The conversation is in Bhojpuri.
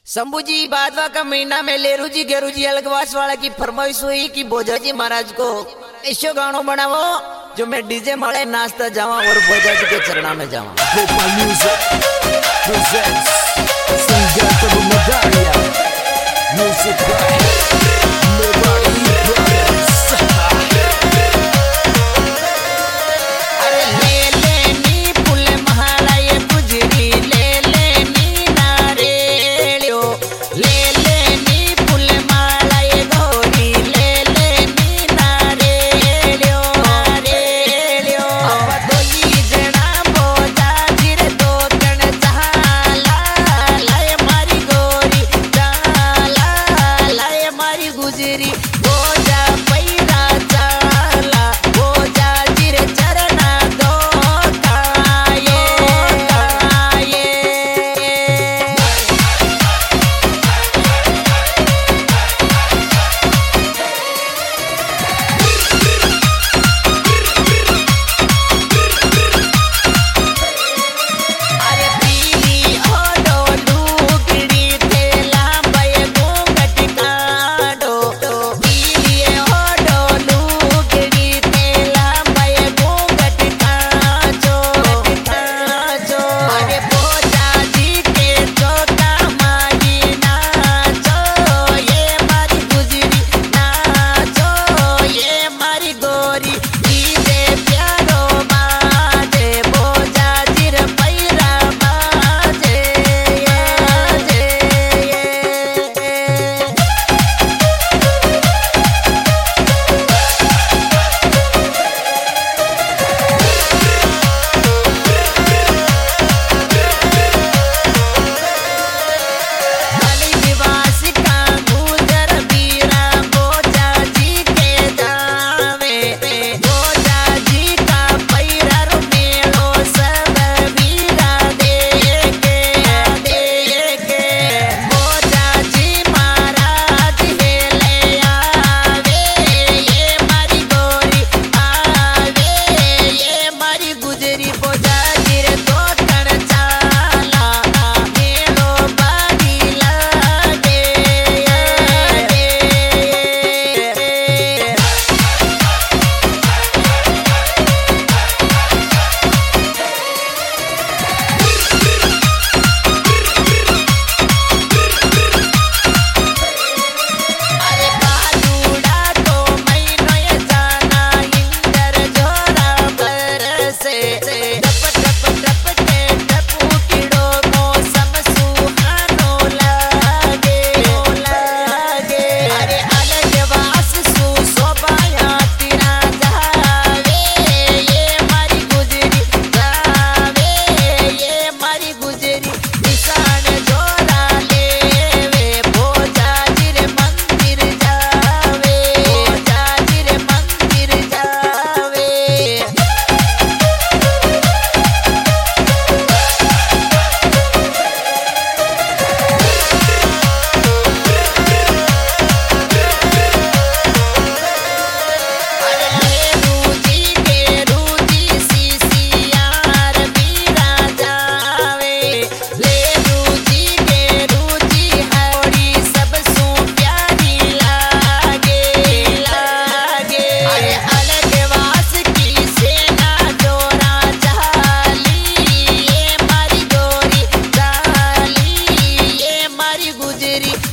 शंभू जी भादवा का महीना में लेरू जी गेरू जी अलगवास वाला की फरमाइश हुई कि बोझा जी महाराज को ऐसो गानो बनावो जो मैं डीजे माले नाचता जावा और बोझा जी के चरणा में जावा। Vocal Music presents Singer Tabu Medalya Music by Mewari Brothers। अरे ले लेनी फुल महाला ये गुजरी ले लेनी नारेलियो ले लेनी फुल माला ये गौरी ले लेनी नारेलियो नारेलियो अब दोई जना बोझा जिर दो कण जाला लाए मारी गौरी जाला लाए मारी गुजरी बोझा पैरा जाला बोझा जिर चरना दो काये काये। अरे पीली ओडो लुगड़ी थेला बय घूंघट काढ़ो पीली ओडो लुगड़ी थेला बय घूंघट काढ़ो काढ़ो। अरे बोझा जी के चौका माही नाचो ये मारी गुजरी नाचो ये मारी गोरी डीजे प्यारो बाजे बोझा जिर पैरा बाजे ये। निवास का गुजर बीरा बोझा जी के जावे बोझा जी का पैरा मेलो सब बीरा देके बोझा जी महाराज हे ले आवे ये मारी गोरी आवे ये मारी गुजरी बोझा जिर दो कण चाला मेलो बागी लागे। अरे बालूड़ा तो मैनो ये जाना इंदर जोरा बरसे टप टप टप के टपू किड़ो मौसम सुहानो लागे लागे। अरे अलग वास सु सोबाया तिरा जावे ये मारी गुजरी जावे ये मारी गुजरी निशान जोरा लेवे बोझा जिर मंदिर जावे बोझा जिर मंदिर जावे। अरे रूजी के रूजी सीसियार बीरा जावे ले रूजी के रूजी हरी सब सु प्यारी लागे लागे। अरे अलग वास की सेना जोरा जाली ये मारी गोरी जाली ये मारी गुजरी